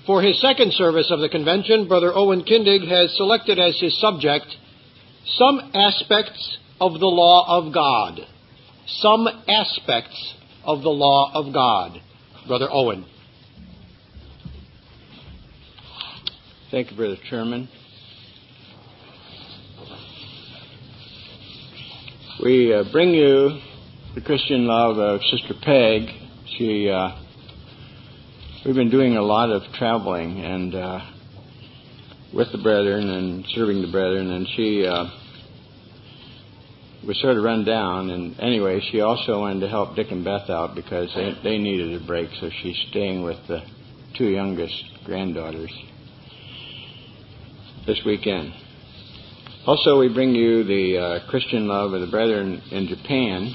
For his second service of the convention, Brother Owen Kindig has selected as his subject, Some Aspects of the Law of God. Some Aspects of the Law of God. Brother Owen. Thank you, Brother Chairman. We bring you the Christian love of Sister Peg. We've been doing a lot of traveling and with the brethren and serving the brethren, and she was sort of run down. And anyway, she also wanted to help Dick and Beth out because they needed a break, so she's staying with the two youngest granddaughters this weekend. Also, we bring you the Christian love of the brethren in Japan,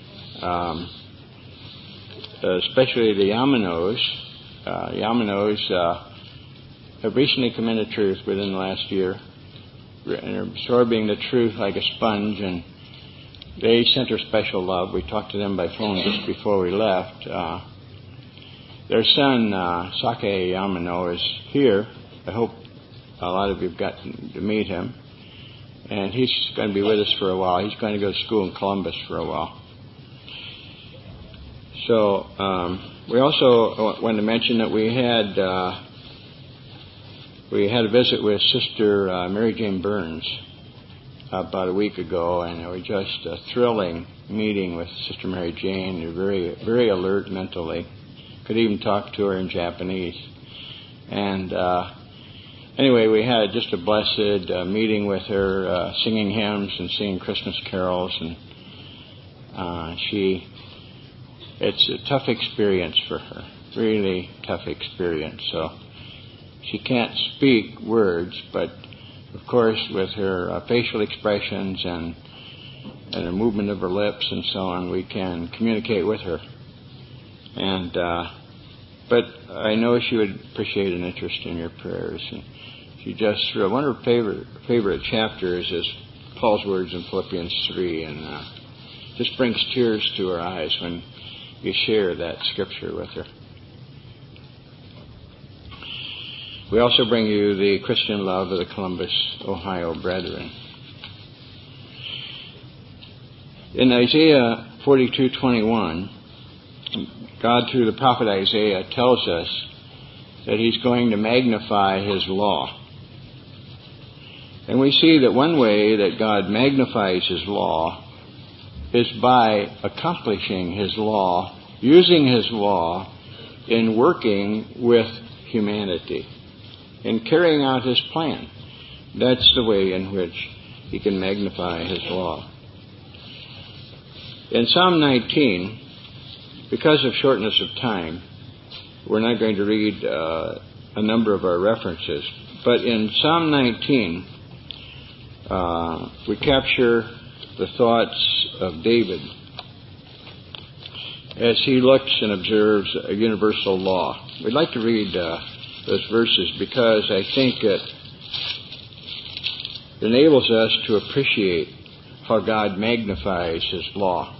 especially the Yamanos. Yamanos have recently come into truth within the last year and are absorbing the truth like a sponge, and they sent her special love. We talked to them by phone just before we left. Their son, Sake Yamano, is here. I hope a lot of you have gotten to meet him. And he's going to be with us for a while. He's going to go to school in Columbus for a while. So we also want to mention that we had a visit with Sister Mary Jane Burns about a week ago, and it was just a thrilling meeting with Sister Mary Jane. You're very, very alert mentally. Could even talk to her in Japanese. And anyway, we had just a blessed meeting with her, singing hymns and singing Christmas carols, and it's a tough experience for her, really tough experience. So she can't speak words, but of course with her facial expressions and the movement of her lips and so on, we can communicate with her. And but I know she would appreciate an interest in your prayers. And she just, one of her favorite chapters is Paul's words in Philippians 3, and just brings tears to her eyes when you share that scripture with her. We also bring you the Christian love of the Columbus, Ohio brethren. In Isaiah 42:21, God through the prophet Isaiah tells us that he's going to magnify his law. And we see that one way that God magnifies his law is by accomplishing his law, using his law in working with humanity, in carrying out his plan. That's the way in which he can magnify his law. In Psalm 19, because of shortness of time, we're not going to read a number of our references, but in Psalm 19, we capture the thoughts of David as he looks and observes a universal law. We'd like to read those verses because I think it enables us to appreciate how God magnifies his law.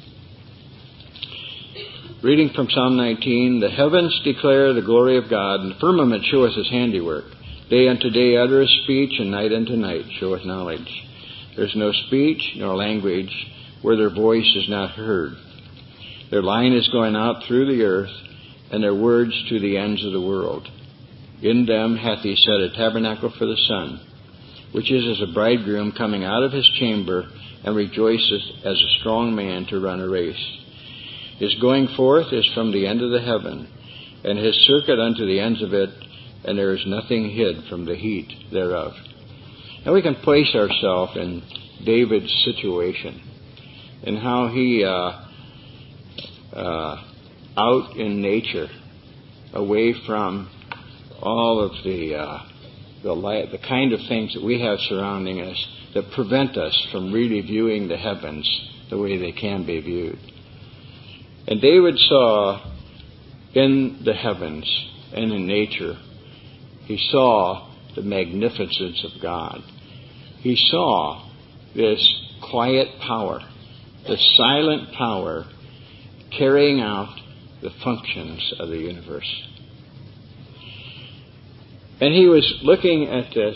Reading from Psalm 19, the heavens declare the glory of God, and the firmament showeth his handiwork. Day unto day uttereth speech, and night unto night showeth knowledge. There is no speech nor language where their voice is not heard. Their line is going out through the earth, and their words to the ends of the world. In them hath he set a tabernacle for the sun, which is as a bridegroom coming out of his chamber, and rejoiceth as a strong man to run a race. His going forth is from the end of the heaven, and his circuit unto the ends of it, and there is nothing hid from the heat thereof. And we can place ourselves in David's situation and how he, out in nature, away from all of the kind of things that we have surrounding us that prevent us from really viewing the heavens the way they can be viewed. And David saw in the heavens and in nature, he saw the magnificence of God. He saw this quiet power, the silent power carrying out the functions of the universe. And he was looking at this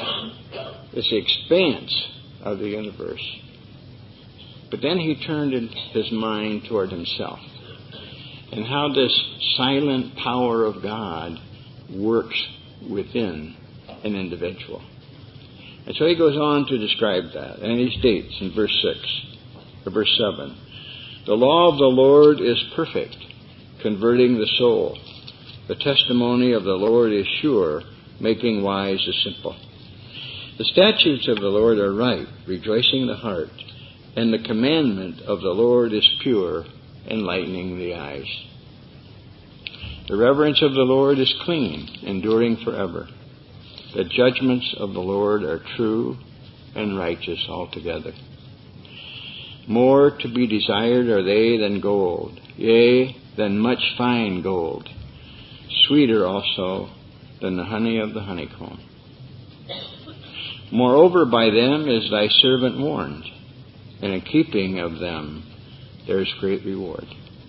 expanse of the universe. But then he turned his mind toward himself and how this silent power of God works within an individual. And so he goes on to describe that. And he states in verse 7, "The law of the Lord is perfect, converting the soul. The testimony of the Lord is sure, making wise the simple. The statutes of the Lord are right, rejoicing the heart. And the commandment of the Lord is pure, enlightening the eyes. The reverence of the Lord is clean, enduring forever. The judgments of the Lord are true and righteous altogether. More to be desired are they than gold, yea, than much fine gold, sweeter also than the honey of the honeycomb. Moreover, by them is thy servant warned, and in keeping of them there is great reward.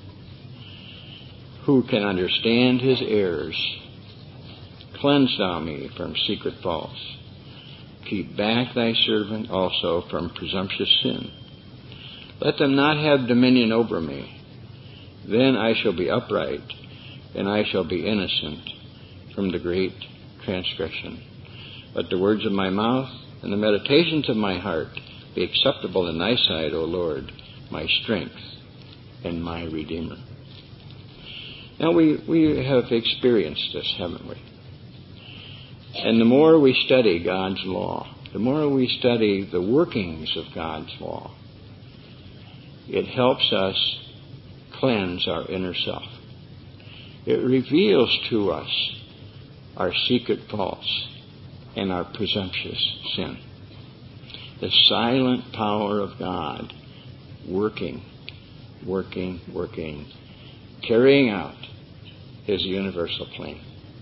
Who can understand his errors? Cleanse thou me from secret faults. Keep back thy servant also from presumptuous sin. Let them not have dominion over me. Then I shall be upright, and I shall be innocent from the great transgression. Let the words of my mouth and the meditations of my heart be acceptable in thy sight, O Lord, my strength and my Redeemer." Now we have experienced this, haven't we? And the more we study God's law, the more we study the workings of God's law, it helps us cleanse our inner self. It reveals to us our secret faults and our presumptuous sin. The silent power of God working, carrying out his universal plan.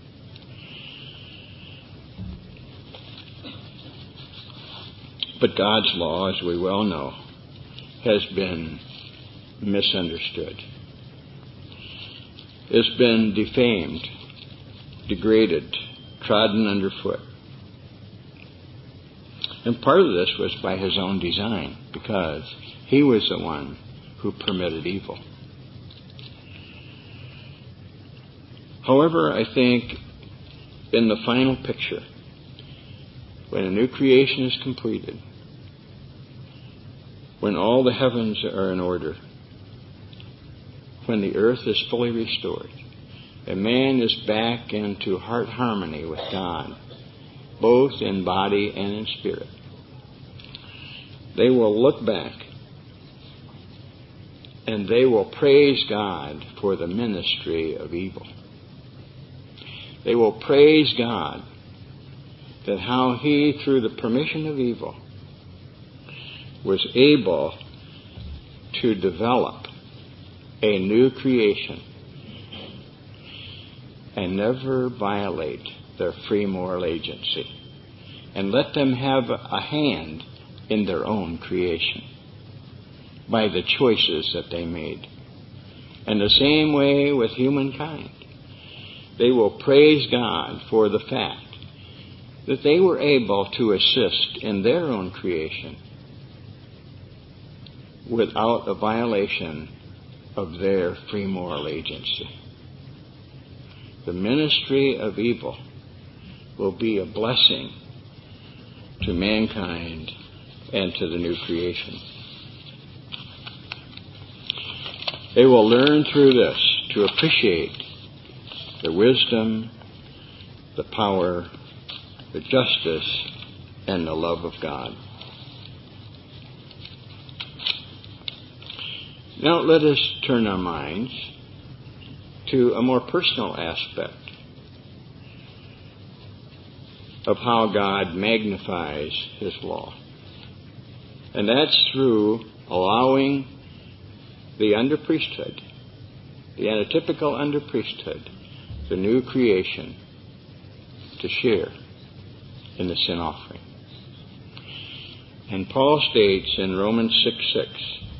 But God's law, as we well know, has been misunderstood. It's been defamed, degraded, trodden underfoot. And part of this was by his own design, because he was the one who permitted evil. However, I think in the final picture, when a new creation is completed, when all the heavens are in order, when the earth is fully restored, and man is back into heart harmony with God, both in body and in spirit, they will look back and they will praise God for the ministry of evil. They will praise God that how he, through the permission of evil, was able to develop a new creation and never violate their free moral agency, and let them have a hand in their own creation by the choices that they made. And the same way with humankind, they will praise God for the fact that they were able to assist in their own creation without a violation of their free moral agency. The ministry of evil will be a blessing to mankind and to the new creation. They will learn through this to appreciate the wisdom, the power, the justice, and the love of God. Now let us turn our minds to a more personal aspect of how God magnifies his law. And that's through allowing the under-priesthood, the antitypical under-priesthood, the new creation, to share in the sin offering. And Paul states in Romans 6:6,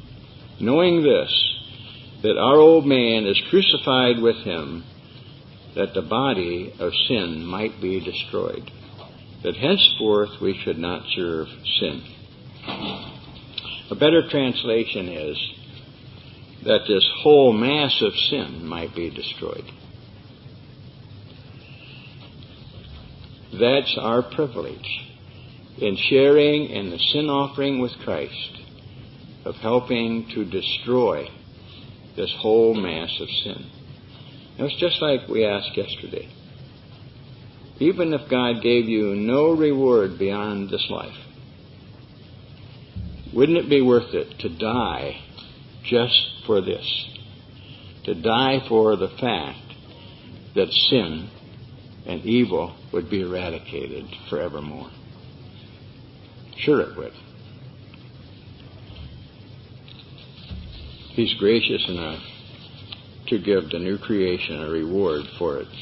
"Knowing this, that our old man is crucified with him, that the body of sin might be destroyed, that henceforth we should not serve sin. A better translation is that this whole mass of sin might be destroyed. That's our privilege in sharing in the sin offering with Christ, of helping to destroy this whole mass of sin. It was just like we asked yesterday. Even if God gave you no reward beyond this life, wouldn't it be worth it to die just for this? To die for the fact that sin and evil would be eradicated forevermore? Sure it would. He's gracious enough to give the new creation a reward for it.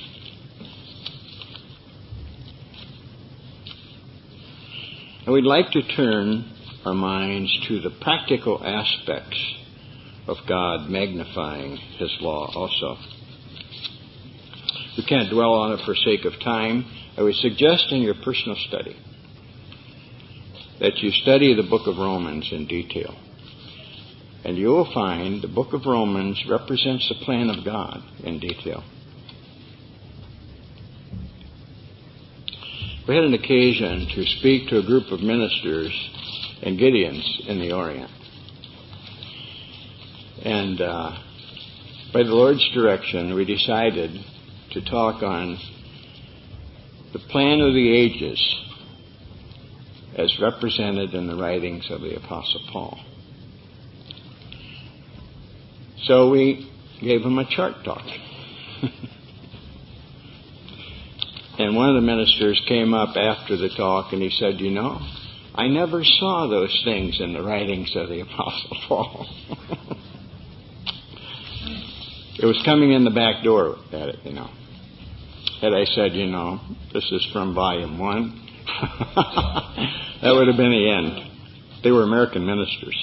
And we'd like to turn our minds to the practical aspects of God magnifying His law also. We can't dwell on it for sake of time. I would suggest in your personal study that you study the book of Romans in detail. And you will find the book of Romans represents the plan of God in detail. We had an occasion to speak to a group of ministers and Gideons in the Orient. And by the Lord's direction, we decided to talk on the plan of the ages as represented in the writings of the Apostle Paul. So we gave him a chart talk. And one of the ministers came up after the talk and he said, "You know, I never saw those things in the writings of the Apostle Paul." It was coming in the back door at it, you know. Had I said, "You know, this is from volume 1, that would have been the end. They were American ministers.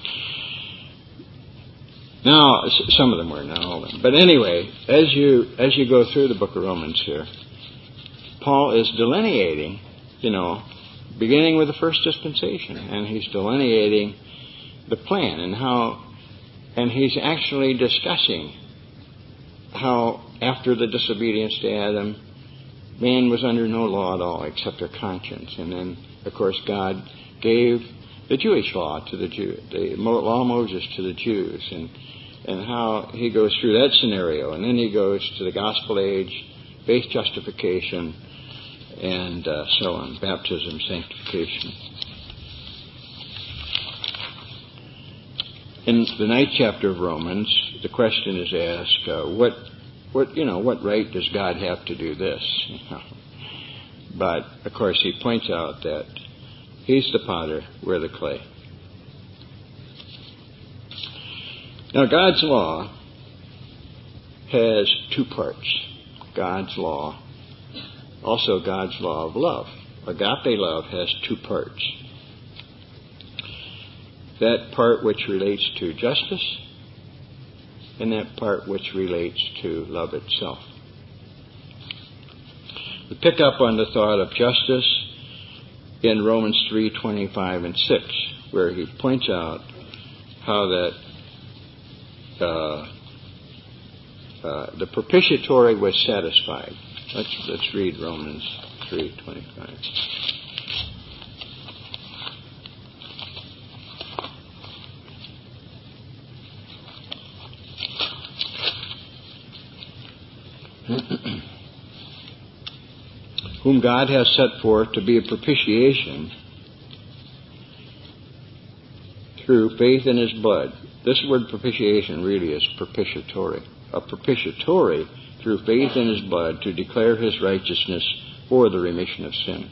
Now, some of them were, not all of them. But anyway, as you go through the book of Romans here, Paul is delineating, you know, beginning with the first dispensation, and he's delineating the plan and he's actually discussing how after the disobedience to Adam, man was under no law at all except their conscience. And then, of course, God gave the Jewish law to the Jews, the law of Moses to the Jews, and how he goes through that scenario. And then he goes to the gospel age, faith justification, and so on, baptism, sanctification. In the 9th chapter of Romans, the question is asked, what right does God have to do this? But, of course, he points out that he's the potter, we're the clay. Now, God's law has two parts. God's law, also God's law of love. Agape love has two parts. That part which relates to justice, and that part which relates to love itself. We pick up on the thought of justice in Romans 3:25 and 6, where he points out how that the propitiatory was satisfied. Let's read Romans 3:25. Whom God has set forth to be a propitiation through faith in His blood. This word propitiation really is propitiatory. A propitiatory through faith in His blood to declare His righteousness for the remission of sin.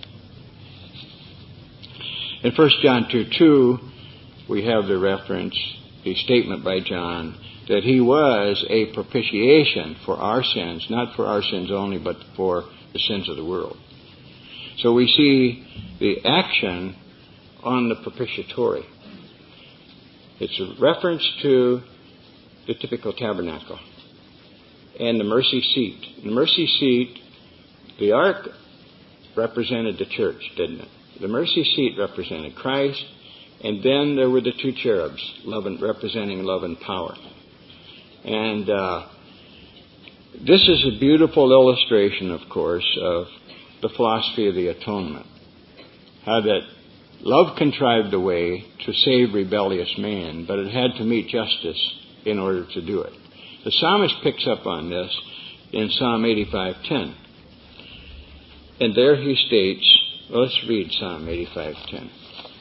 In 1 John 2:2, we have the reference, the statement by John, that He was a propitiation for our sins, not for our sins only, but for the sins of the world. So we see the action on the propitiatory. It's a reference to the typical tabernacle. and the mercy seat. The mercy seat, the ark represented the church, didn't it? The mercy seat represented Christ, and then there were the two cherubs, representing love and power. And this is a beautiful illustration, of course, of the philosophy of the atonement. How that love contrived a way to save rebellious man, but it had to meet justice in order to do it. The psalmist picks up on this in Psalm 85:10. And there he states, well, let's read Psalm 85:10.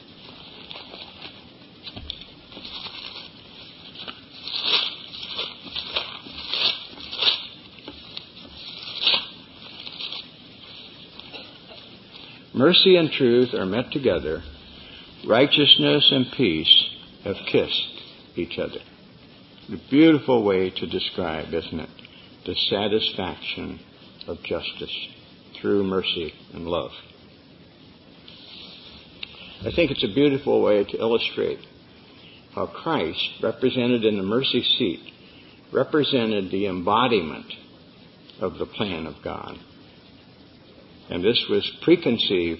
Mercy and truth are met together. Righteousness and peace have kissed each other. A beautiful way to describe, isn't it? The satisfaction of justice through mercy and love. I think it's a beautiful way to illustrate how Christ, represented in the mercy seat, represented the embodiment of the plan of God. And this was conceived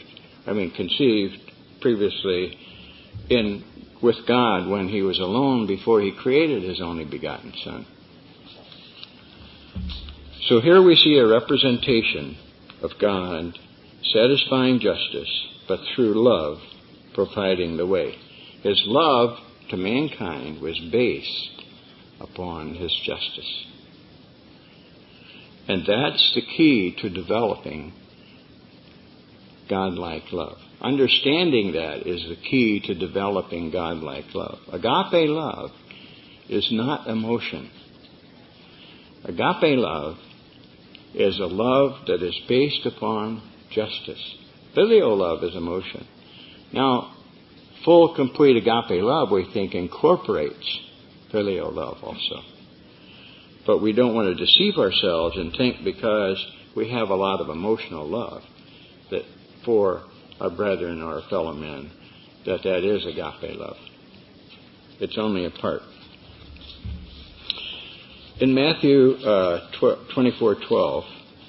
previously with God when he was alone before he created his only begotten Son. So here we see a representation of God satisfying justice, but through love providing the way. His love to mankind was based upon his justice. And that's the key to developing God-like love. Understanding that is the key to developing God-like love. Agape love is not emotion. Agape love is a love that is based upon justice. Filial love is emotion. Now, full, complete agape love, we think, incorporates filial love also. But we don't want to deceive ourselves and think because we have a lot of emotional love that for our brethren or our fellow men, that is agape love. It's only a part. In Matthew 24:12,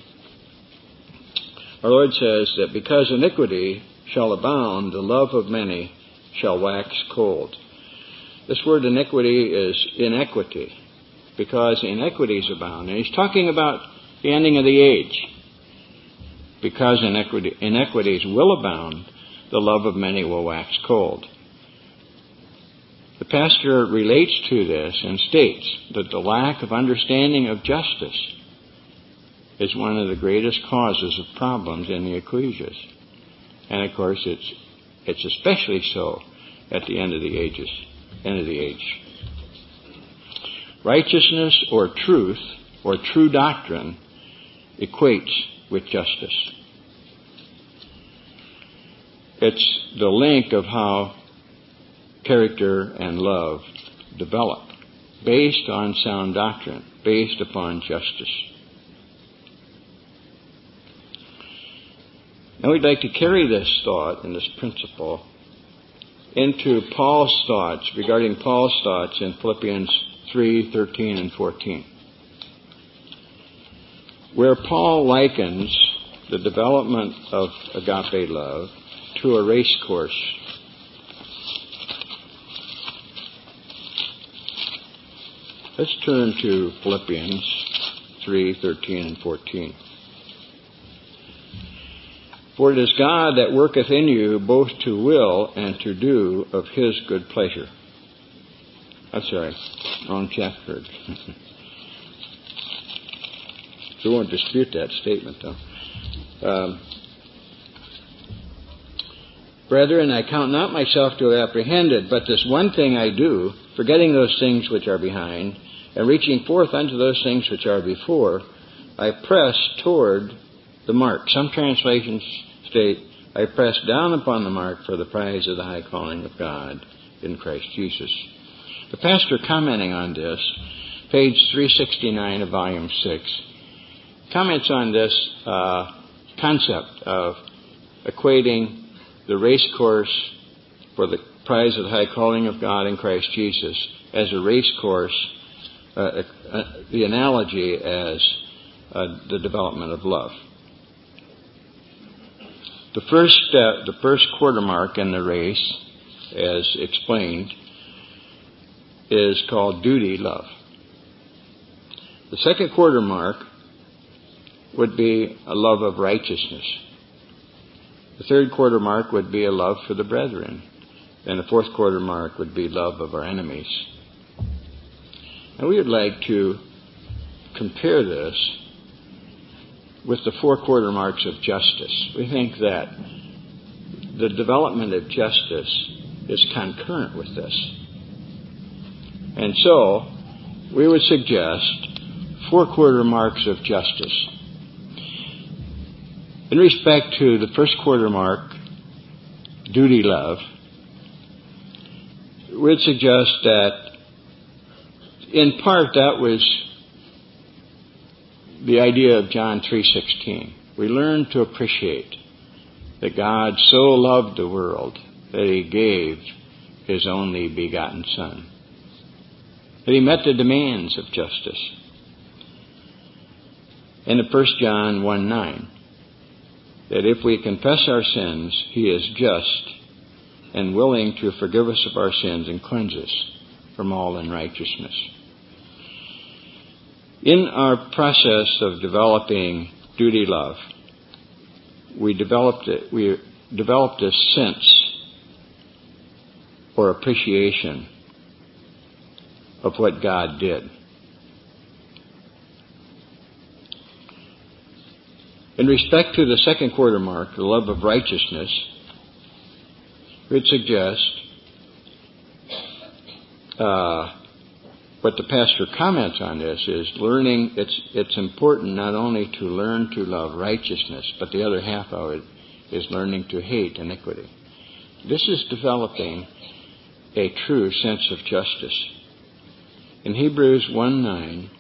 our Lord says that because iniquity shall abound, the love of many shall wax cold. This word iniquity is inequity, because inequities abound. And he's talking about the ending of the age. Because inequities will abound, the love of many will wax cold. The pastor relates to this and states that the lack of understanding of justice is one of the greatest causes of problems in the ecclesias. And of course, it's especially so at the end of the age. Righteousness or truth or true doctrine equates with justice. It's the link of how character and love develop, based on sound doctrine, based upon justice. Now we'd like to carry this thought and this principle into Paul's thoughts, regarding Paul's thoughts in Philippians 3:13 and 14. Where Paul likens the development of agape love to a race course. Let's turn to Philippians 3:13 and 14. For it is God that worketh in you both to will and to do of his good pleasure. I'm sorry, wrong chapter. We won't dispute that statement, though. Brethren, I count not myself to have apprehended, but this one thing I do, forgetting those things which are behind, and reaching forth unto those things which are before, I press toward the mark. Some translations state, I press down upon the mark for the prize of the high calling of God in Christ Jesus. The pastor commenting on this, page 369 of volume 6, comments on this concept of equating the race course for the prize of the high calling of God in Christ Jesus as a race course the analogy as the development of love. The first step, the first quarter mark in the race, as explained, is called duty love. The second quarter mark would be a love of righteousness. The third quarter mark would be a love for the brethren. And the fourth quarter mark would be love of our enemies. And we would like to compare this with the 4 quarter marks of justice. We think that the development of justice is concurrent with this. And so, we would suggest 4 quarter marks of justice. In respect to the first quarter mark, duty love, we'd suggest that in part that was the idea of John 3:16. We learn to appreciate that God so loved the world that He gave His only begotten Son. That He met the demands of justice. And in 1 John 1:9, that if we confess our sins, He is just and willing to forgive us of our sins and cleanse us from all unrighteousness. In our process of developing duty love, we developed a sense or appreciation of what God did. In respect to the second quarter mark, the love of righteousness, we'd suggest what the pastor comments on this is learning. It's important not only to learn to love righteousness, but the other half of it is learning to hate iniquity. This is developing a true sense of justice. In Hebrews 1:9,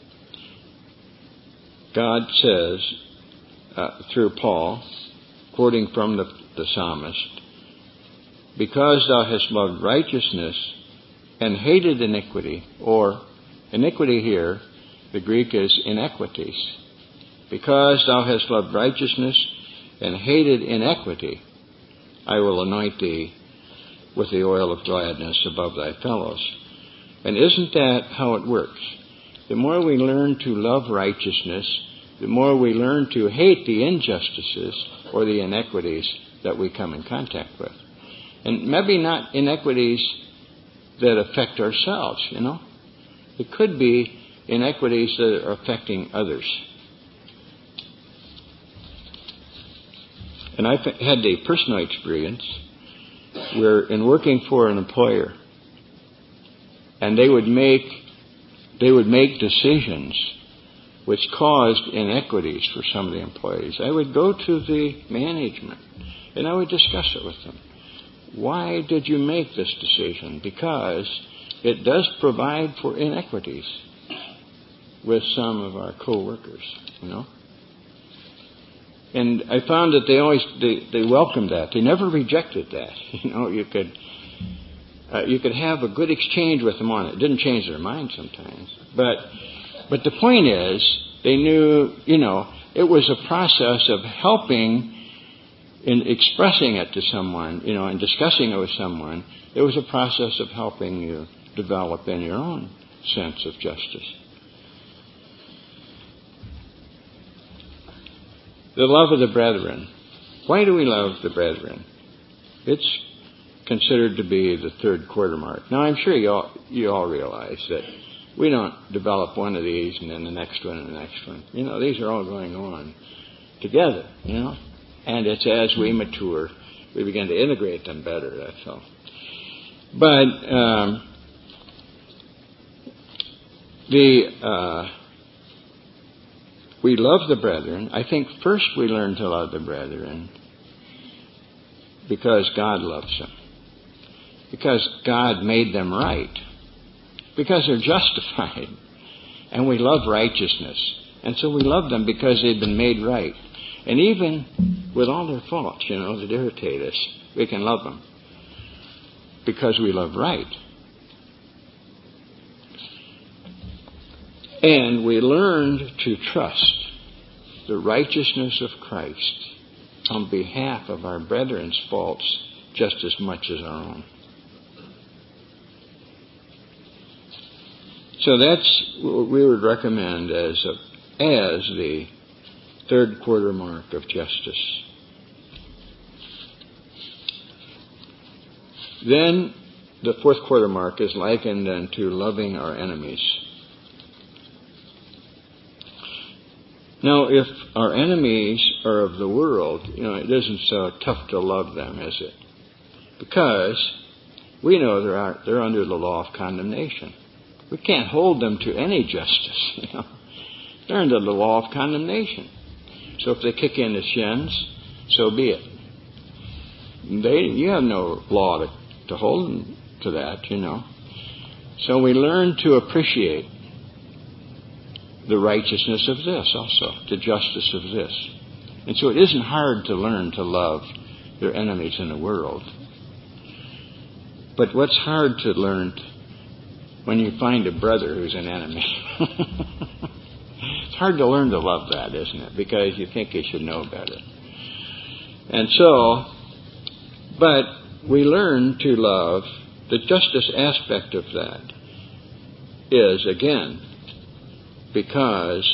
God says, through Paul, quoting from the psalmist, because thou hast loved righteousness and hated iniquity, or iniquity here, the Greek is inequities. Because thou hast loved righteousness and hated iniquity, I will anoint thee with the oil of gladness above thy fellows. And isn't that how it works? The more we learn to love righteousness, the more we learn to hate the injustices or the inequities that we come in contact with. And maybe not inequities that affect ourselves, It could be inequities that are affecting others. And I've had a personal experience where in working for an employer, and they would make decisions which caused inequities for some of the employees, I would go to the management and I would discuss it with them. Why did you make this decision? Because it does provide for inequities with some of our co-workers, And I found that they welcomed that. They never rejected that. You could have a good exchange with them on it. It didn't change their mind sometimes. But the point is, they knew, it was a process of helping in expressing it to someone, and discussing it with someone. It was a process of helping you develop in your own sense of justice. The love of the brethren. Why do we love the brethren? It's considered to be the third quarter mark. Now, I'm sure you all realize that we don't develop one of these and then the next one and the next one. These are all going on together, And it's as we mature, we begin to integrate them better, that's all. But we love the brethren. I think first we learn to love the brethren because God loves them. Because God made them right. Because they're justified. And we love righteousness. And so we love them because they've been made right. And even with all their faults, that irritate us, we can love them. Because we love right. And we learned to trust the righteousness of Christ on behalf of our brethren's faults just as much as our own. So that's what we would recommend as the third quarter mark of justice. Then the fourth quarter mark is likened unto loving our enemies. Now, if our enemies are of the world, it isn't so tough to love them, is it? Because we know they're under the law of condemnation. We can't hold them to any justice. They're under the law of condemnation. So if they kick in the shins, so be it. You have no law to hold them to that, So we learn to appreciate the righteousness of this also, the justice of this. And so it isn't hard to learn to love your enemies in the world. But what's hard to learn when you find a brother who's an enemy? It's hard to learn to love that, isn't it? Because you think you should know better. And so, but we learn to love. The justice aspect of that is, again, because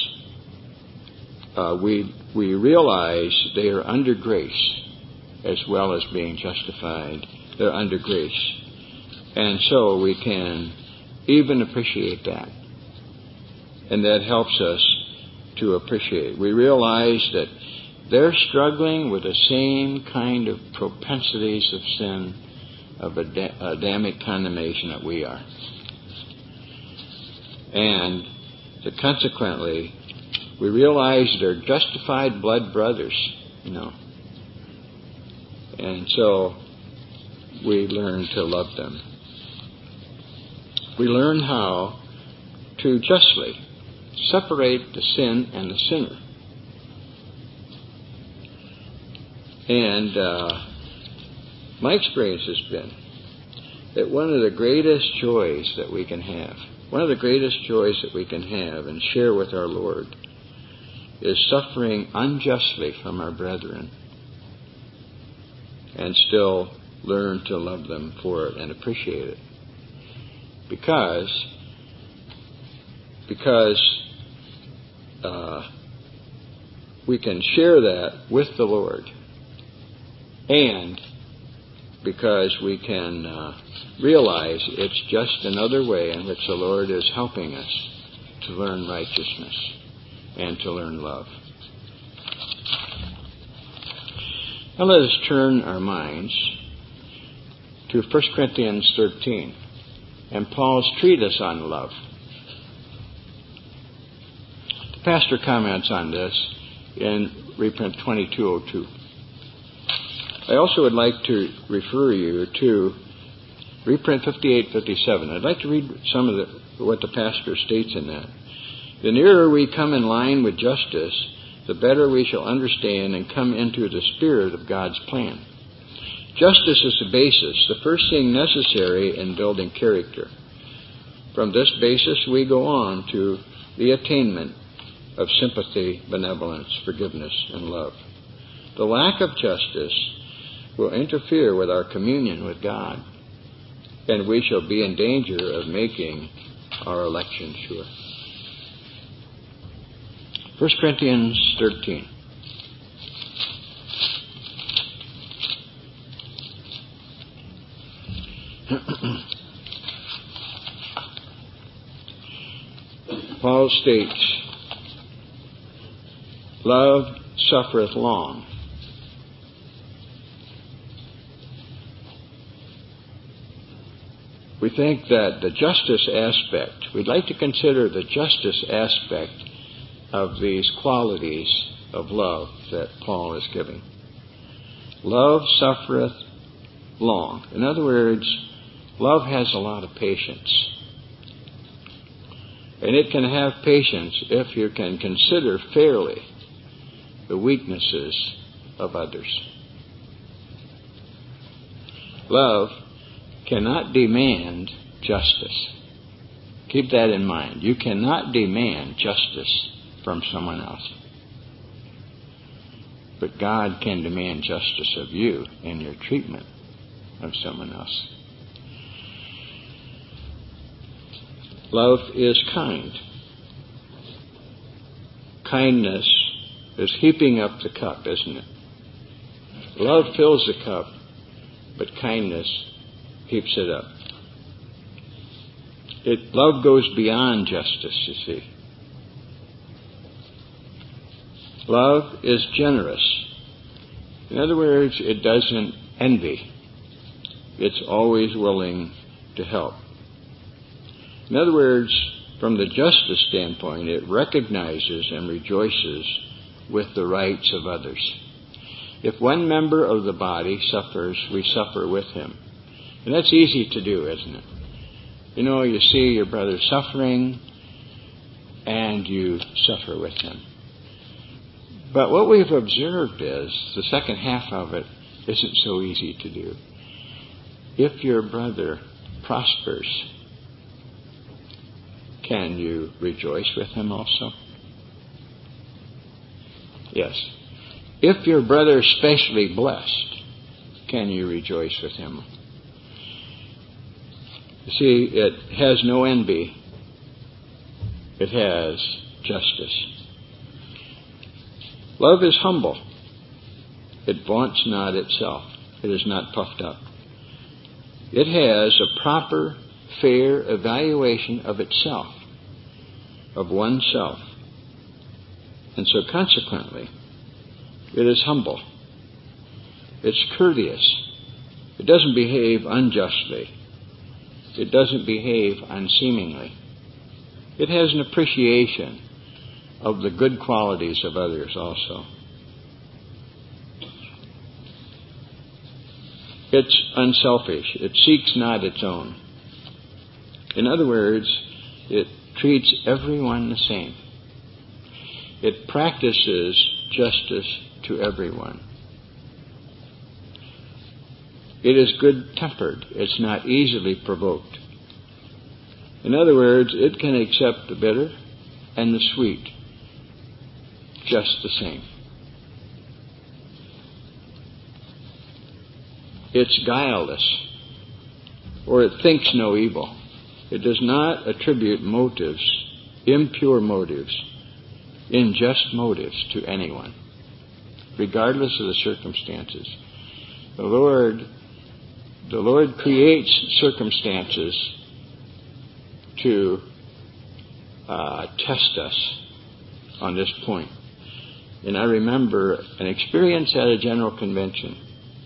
we realize they are under grace as well as being justified. They're under grace. And so we can even appreciate that. And that helps us to appreciate. We realize that they're struggling with the same kind of propensities of sin, of Adamic condemnation that we are. And that consequently, we realize they're justified blood brothers, And so we learn to love them. We learn how to justly separate the sin and the sinner. And my experience has been that one of the greatest joys that we can have, and share with our Lord, is suffering unjustly from our brethren and still learn to love them for it and appreciate it. Because we can share that with the Lord, and because we can realize it's just another way in which the Lord is helping us to learn righteousness and to learn love. Now let us turn our minds to 1 Corinthians 13 and Paul's treatise on love. The pastor comments on this in reprint 2202. I also would like to refer you to reprint 5857. I'd like to read some of what the pastor states in that. The nearer we come in line with justice, the better we shall understand and come into the spirit of God's plan. Justice is the basis, the first thing necessary in building character. From this basis we go on to the attainment of sympathy, benevolence, forgiveness, and love. The lack of justice will interfere with our communion with God, and we shall be in danger of making our election sure. 1 Corinthians 13. Paul states, love suffereth long. We think that the justice aspect, we'd like to consider the justice aspect of these qualities of love that Paul is giving. Love suffereth long. In other words, love has a lot of patience. And it can have patience if you can consider fairly the weaknesses of others. Love cannot demand justice. Keep that in mind. You cannot demand justice from someone else. But God can demand justice of you in your treatment of someone else. Love is kind. Kindness is heaping up the cup, isn't it? Love fills the cup, but kindness heaps it up. Love goes beyond justice, you see. Love is generous. In other words, it doesn't envy. It's always willing to help. In other words, from the justice standpoint, it recognizes and rejoices with the rights of others. If one member of the body suffers, we suffer with him. And that's easy to do, isn't it? You know, you see your brother suffering, and you suffer with him. But what we've observed is, the second half of it isn't so easy to do. If your brother prospers, can you rejoice with him also? Yes. If your brother is specially blessed, can you rejoice with him? You see, it has no envy. It has justice. Love is humble. It vaunts not itself. It is not puffed up. It has a proper, fair evaluation of itself, of oneself. And so consequently, it is humble. It's courteous. It doesn't behave unjustly. It doesn't behave unseemingly. It has an appreciation of the good qualities of others also. It's unselfish. It seeks not its own. In other words, it treats everyone the same. It practices justice to everyone. It is good-tempered. It's not easily provoked. In other words, it can accept the bitter and the sweet just the same. It's guileless, or it thinks no evil. It does not attribute motives, impure motives, unjust motives to anyone, regardless of the circumstances. The Lord creates circumstances to test us on this point. And I remember an experience at a general convention.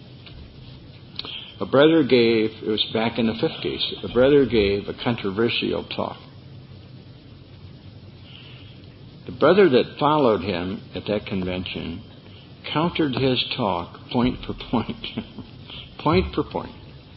A brother gave, it was back in the 50s, a brother gave a controversial talk. The brother that followed him at that convention countered his talk point for point. Point for point.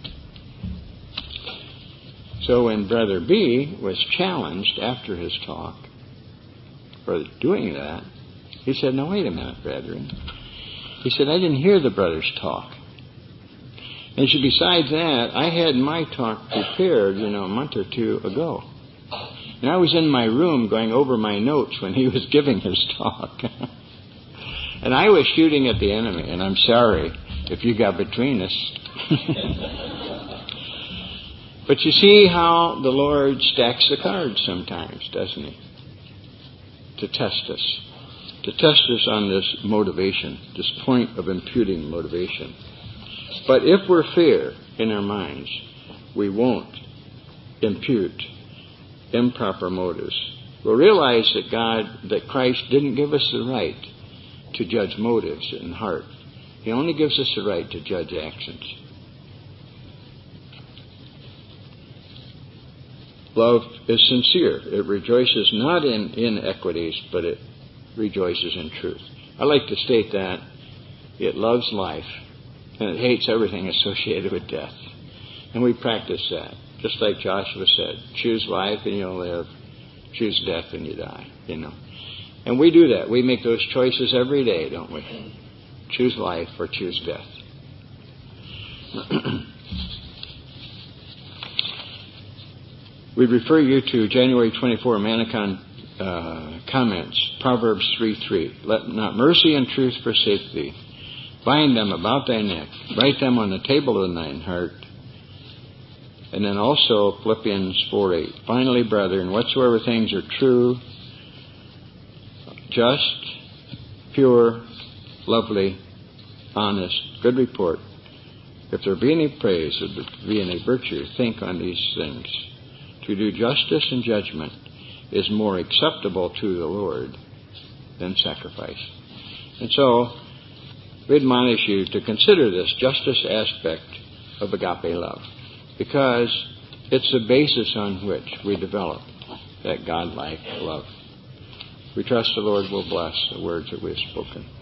So when Brother B was challenged after his talk for doing that, he said, "Now wait a minute, brethren." He said, "I didn't hear the brother's talk. And so besides that, I had my talk prepared, a month or two ago. And I was in my room going over my notes when he was giving his talk. And I was shooting at the enemy, and I'm sorry if you got between us." But you see how the Lord stacks the cards sometimes, doesn't he? To test us. To test us on this motivation, this point of imputing motivation. But if we're fair in our minds, we won't impute improper motives. We'll realize that Christ didn't give us the right to judge motives in heart. He only gives us the right to judge actions. Love is sincere. It rejoices not in inequities, but it rejoices in truth. I like to state that it loves life, and it hates everything associated with death. And we practice that. Just like Joshua said, choose life and you'll live. Choose death and you die, And we do that. We make those choices every day, don't we? Choose life or choose death. We refer you to January 24 Manicon comments, Proverbs 3:3. Let not mercy and truth forsake thee. Bind them about thy neck. Write them on the table of thine heart. And then also Philippians 4:8. Finally, brethren, whatsoever things are true, just, pure, lovely, honest, good report, if there be any praise, if there be any virtue, think on these things. To do justice and judgment is more acceptable to the Lord than sacrifice. And so, we admonish you to consider this justice aspect of agape love, because it's the basis on which we develop that God-like love. We trust the Lord will bless the words that we have spoken.